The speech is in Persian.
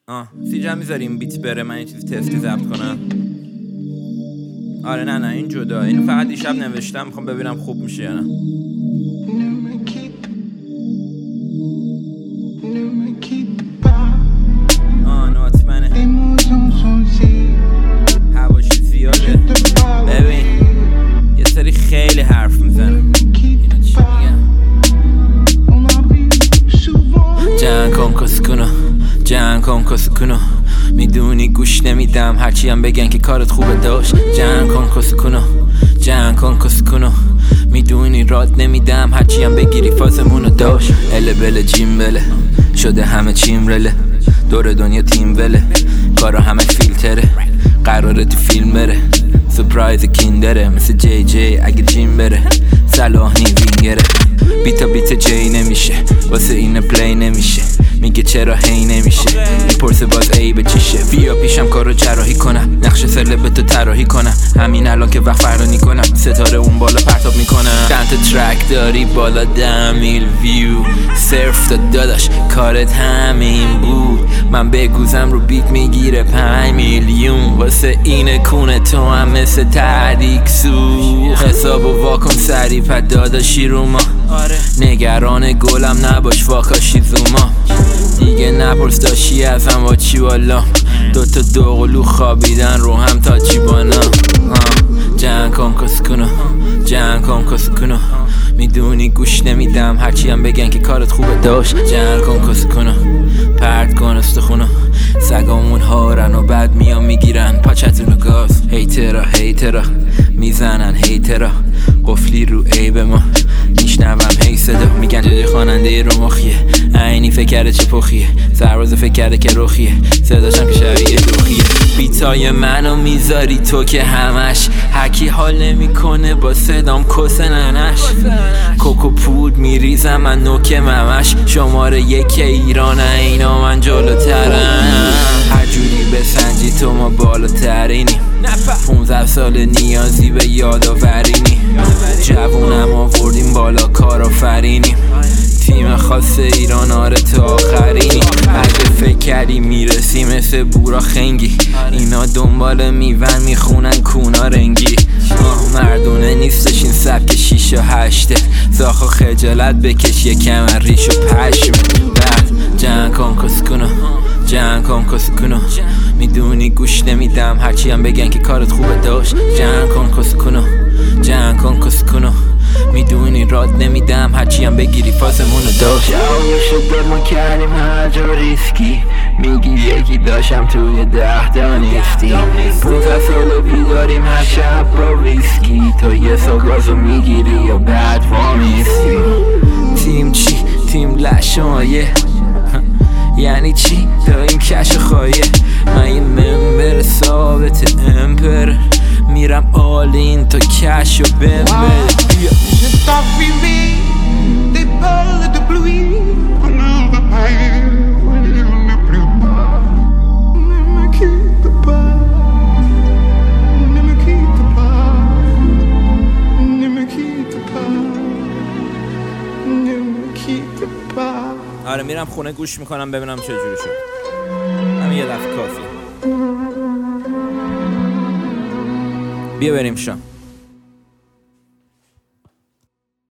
سیجا میذاریم بیت بره، من یه چیز تستی ضبط کنم. آره نه این جدا، اینو فقط دیشب نوشتم، میخوام ببینم خوب میشه یا نه. نوت منه، هواشی زیاده. ببین یه سری خیلی حرف میزنه، اینا چی میگن؟ جنگ کن کسکنو میدونی گوش نمیدم هرچی هم بگن که کارت خوبه داشت. جنگ کن کسکنو میدونی راد نمیدم هرچی هم بگیری فازمونو داشت. اله بله جیم بله شده همه چیم رله، دور دنیا تیم وله، کارا همه فیلتره، قراره تو فیلم بره، سپرایز کیندره مثل جی جی اگه جیم بره، صلاح نی وینگره. بیت جی نمیشه واسه این پلی نمیشه، میگه چرا هی نمیشه، میپرسه باز ای به چیشه. بیا پیشم کارو جراحی کنم، نقش سلبتو طراحی کنم، همین الان که وقت فرانی کنم، ستاره اون بالا پرتاب میکنم. چند تا ترک داری بالا 10 میل ویو، صرف داداش کارت همین بود، من بگوزم رو بیت میگیره 5 میلیون، واسه این کونه تو هم مثل تحریک سو. حسابو واکن سری پد داداشی رو ما، نگران گلم نباش واکاشی زوما، دیگه نپرس داشی ازم با چی والا، دوتا دوقلو خوابیدن رو هم تا چی بانا. جنگ کن کسکنو میدونی گوش نمیدم هرچی هم بگن که کارت خوبه داشت. جنگ کن کسکنو پرد کن استخونو، سگامون هارن و بعد میان میگیرن پاچتونو گاز. هیترا میزنن هیترا، قفلی رو عیب ما میشنوم هی صدا، میگن جای خواننده رو مخیه، عینی فکر کرده چه پخیه، سرباز فکر کرده که رخیه، صداشم که شبیه دوخیه. بیتای منو میذاری تو که همش هکی حال نمیکنه با صدام کس ننش، کوکو پود میریزم من نوک ممش، شماره 1 ایران اینا من جلوترم، هر جوری بسنجی تو ما بالاترینیم، 15 سال نیازی به یادآورینی، جوونم آوردیم بالا کارآفرینیم، تیم خاص ایران آره تا آخرینی، اگه فکر کردی میرسی مثل بورا خنگی، اینا دنبال میون میخونن کونا رنگی، مردونه نیستش این سبک 6 و 8، زاخو خجالت بکش یکم ریش و پشم. بعد جنگ کن کسکنو میدونی گوش نمیدم هرچی هم بگن که کارت خوبه داشت. جنگ کن کسکنو میدونی راد نمیدم هرچی هم بگیری فازمونو داشت. شده ما کردیم هر جا ریسکی، میگی یکی داشتم توی 10 تا نیستی، 15 سالو بیداریم هر شب با ویسکی، تو یه ساگازو میگیری یا بعد وامیستی. تیم چی؟ تیم لشمایه یعنی چی؟ داریم کش خواهیه، من یه ممبر ثابت امپر، میرم آلین تا کش و بمبر. آره میرم خونه گوش میکنم ببینم چه جوری شد، همین یه دفعه کافیه. بیا بریم شام.